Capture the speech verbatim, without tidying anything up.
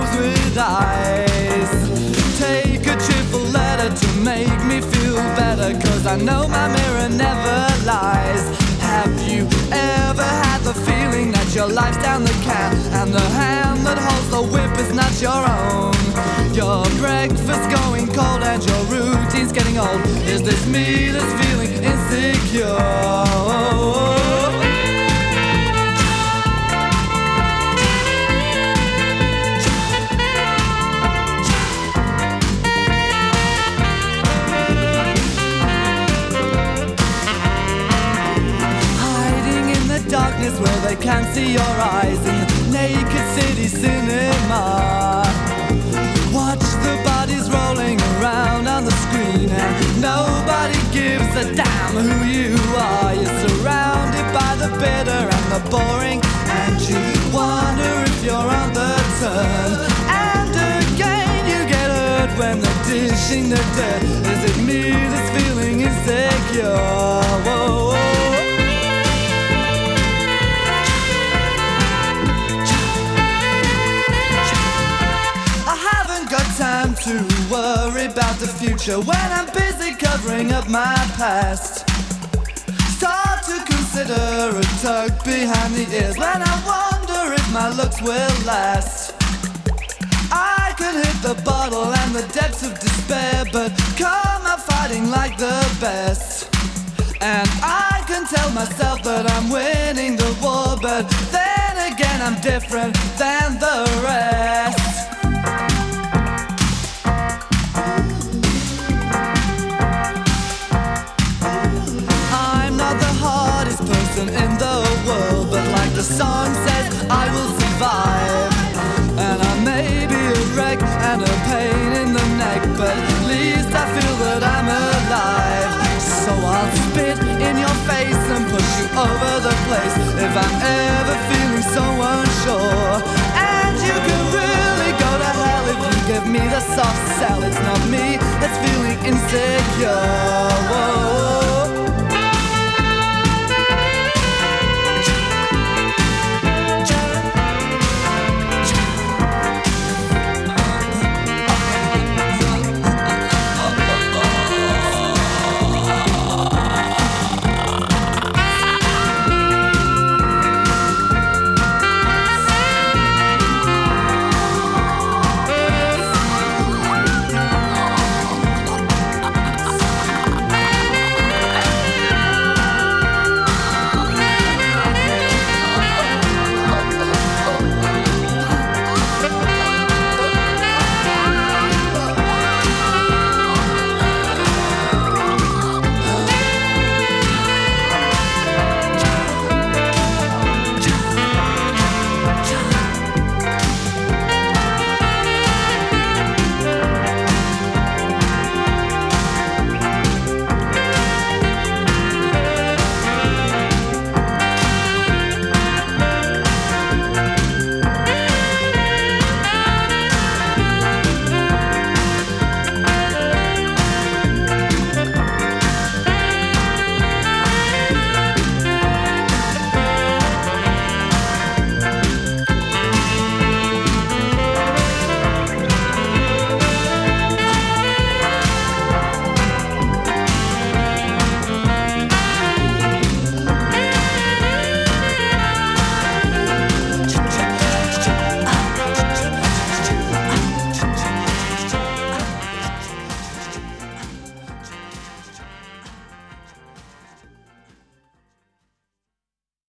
closed with ice. Take a cheerful letter to make me feel better, 'cause I know my mirror never lies. Have you ever had the feeling that your life's down the can, and the hand that holds the whip is not your own? Your breakfast's going cold and your routine's getting old. Is this me that's feeling insecure? Darkness where they can't see your eyes in the naked city cinema. Watch the bodies rolling around on the screen, and nobody gives a damn who you are. You're surrounded by the bitter and the boring, and you wonder if you're on the turn. And again you get hurt when they're dishing the dirt. Is it me that's feeling insecure? Whoa, whoa. Time to worry about the future when I'm busy covering up my past. Start to consider a tug behind the ears when I wonder if my looks will last. I could hit the bottle and the depths of despair, but come out fighting like the best. And I can tell myself that I'm winning the war, but then again I'm different than the rest. In the world, but like the song says, I will survive. And I may be a wreck and a pain in the neck, but at least I feel that I'm alive. So I'll spit in your face and push you over the place if I'm ever feeling so unsure. And you can really go to hell if you give me the soft sell. It's not me that's feeling insecure.